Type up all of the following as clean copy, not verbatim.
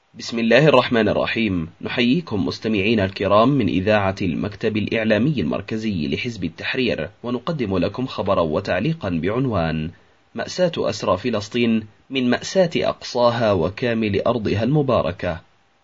بسم الله الرحمن الرحيم. نحييكم مستمعين الكرام من إذاعة المكتب الإعلامي المركزي لحزب التحرير، ونقدم لكم خبرا وتعليقا بعنوان: مأساة أسرى فلسطين من مأساة أقصاها وكامل أرضها المباركة.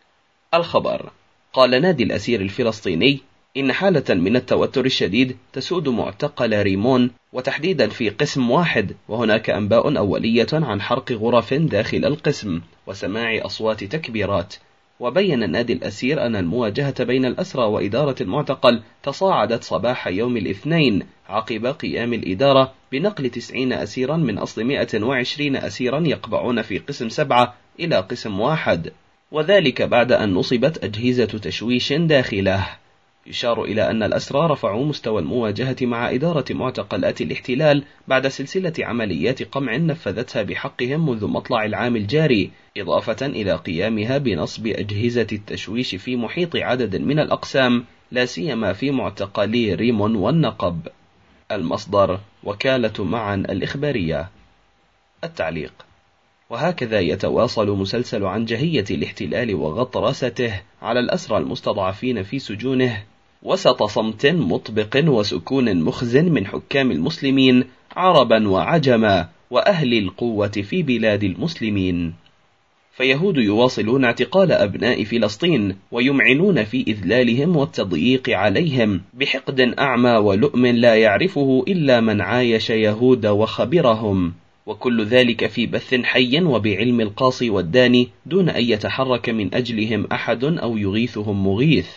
الخبر: قال نادي الأسير الفلسطيني إن حالة من التوتر الشديد تسود معتقل ريمون، وتحديدا في قسم واحد، وهناك أنباء أولية عن حرق غرف داخل القسم وسماع أصوات تكبيرات. وبين نادي الأسير أن المواجهة بين الأسرى وإدارة المعتقل تصاعدت صباح يوم الاثنين عقب قيام الإدارة بنقل 90 أسيرا من أصل 120 أسيرا يقبعون في قسم 7 إلى قسم 1، وذلك بعد أن نصبت أجهزة تشويش داخله. يشار إلى أن الأسرى رفعوا مستوى المواجهة مع إدارة معتقلات الاحتلال بعد سلسلة عمليات قمع نفذتها بحقهم منذ مطلع العام الجاري، إضافة إلى قيامها بنصب أجهزة التشويش في محيط عدد من الأقسام، لا سيما في معتقلي ريمون والنقب. المصدر: وكالة معا الإخبارية. التعليق: وهكذا يتواصل مسلسل عنجهية الاحتلال وغطرسته على الأسرى المستضعفين في سجونه، وسط صمت مطبق وسكون مخزن من حكام المسلمين عربا وعجما وأهل القوة في بلاد المسلمين. فيهود يواصلون اعتقال أبناء فلسطين ويمعنون في إذلالهم والتضييق عليهم بحقد أعمى ولؤم لا يعرفه إلا من عايش يهود وخبرهم، وكل ذلك في بث حي وبعلم القاصي والداني دون أن يتحرك من أجلهم أحد أو يغيثهم مغيث.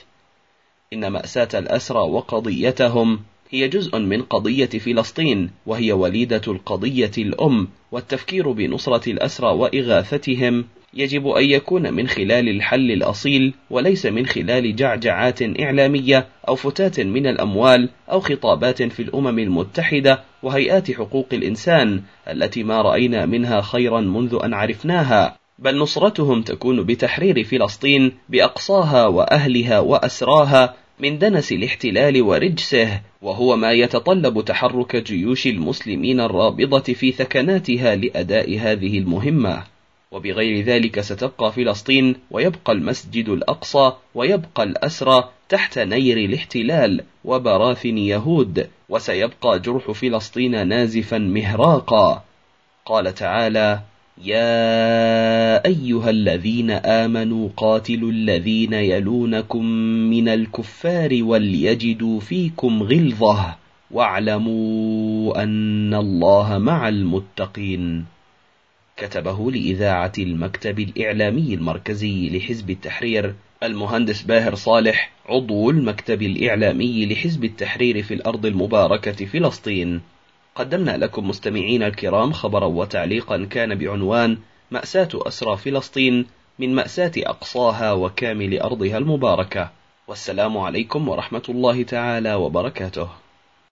إن مأساة الأسرى وقضيتهم هي جزء من قضية فلسطين، وهي وليدة القضية الأم، والتفكير بنصرة الأسرى وإغاثتهم يجب أن يكون من خلال الحل الأصيل، وليس من خلال جعجعات إعلامية أو فتات من الأموال أو خطابات في الأمم المتحدة وهيئات حقوق الإنسان التي ما رأينا منها خيرا منذ أن عرفناها، بل نصرتهم تكون بتحرير فلسطين بأقصاها وأهلها وأسراها من دنس الاحتلال ورجسه، وهو ما يتطلب تحرك جيوش المسلمين الرابضة في ثكناتها لأداء هذه المهمة. وبغير ذلك ستبقى فلسطين، ويبقى المسجد الأقصى، ويبقى الأسرى تحت نير الاحتلال وبراثن يهود، وسيبقى جرح فلسطين نازفا مهراقا. قال تعالى: يا أيها الذين آمنوا قاتلوا الذين يلونكم من الكفار وليجدوا فيكم غلظة واعلموا أن الله مع المتقين. كتبه لإذاعة المكتب الإعلامي المركزي لحزب التحرير المهندس باهر صالح، عضو المكتب الإعلامي لحزب التحرير في الأرض المباركة فلسطين. قدمنا لكم مستمعين الكرام خبرا وتعليقا كان بعنوان: مأساة أسرى فلسطين من مأساة أقصاها وكامل أرضها المباركة. والسلام عليكم ورحمة الله تعالى وبركاته.